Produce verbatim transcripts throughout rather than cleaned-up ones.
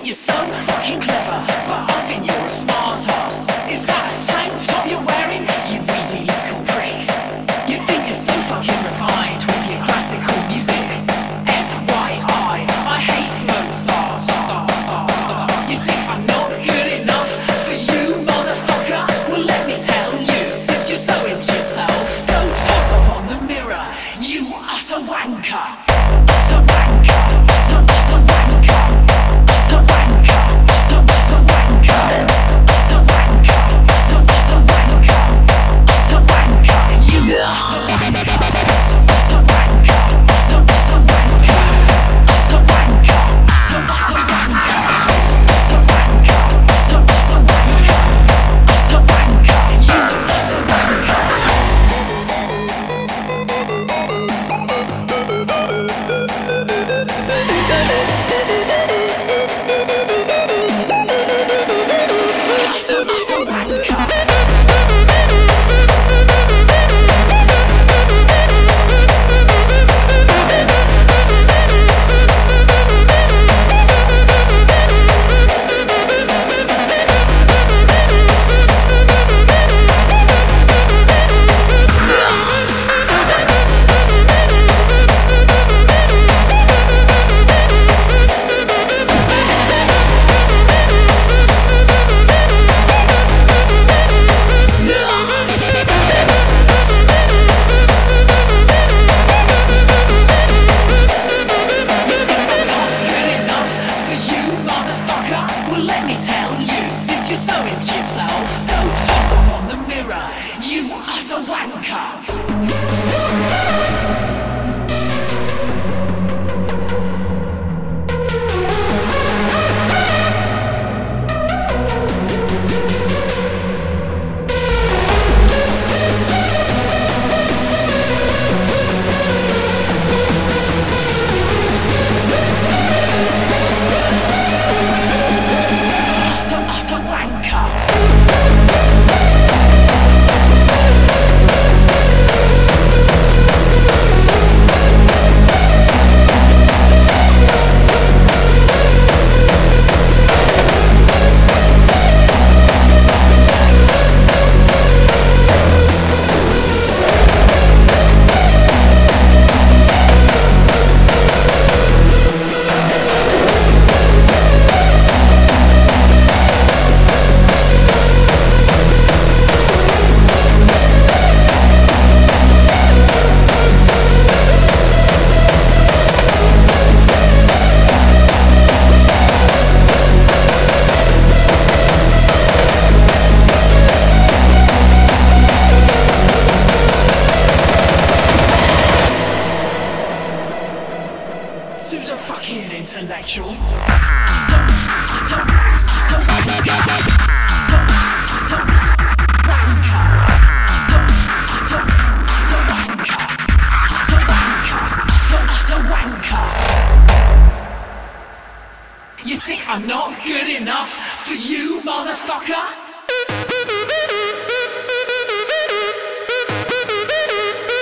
you're so fucking clever, but I think you're a smart ass. Is that a tank top you're wearing, you weedy little prick? You think you're so fucking refined with your classical music. F Y I, I hate Mozart. You think I'm not good enough for you, motherfucker? Well, let me tell you, since you're so into yourself, go toss off on the mirror, you utter wanker. Utter wanker, utter, utter wanker. Utter wanker, utter, utter wanker. Utter wanker, utter, utter wanker. Utter wanker, you utter wanker. Utter wanker, utter, utter wanker. Utter wanker, utter, utter wanker. Utter wanker, utter, utter wanker. Utter wanker, you utter wanker. You're so into yourself, go toss off on the mirror, you utter wanker. Sue's a fucking intellectual. Utter, utter, utter wanker. Utter, utter, wanker. Utter, utter, utter wanker. Utter wanker, utter, utter wanker. You think I'm not good enough for you, motherfucker?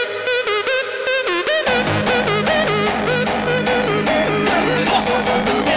Toss off on the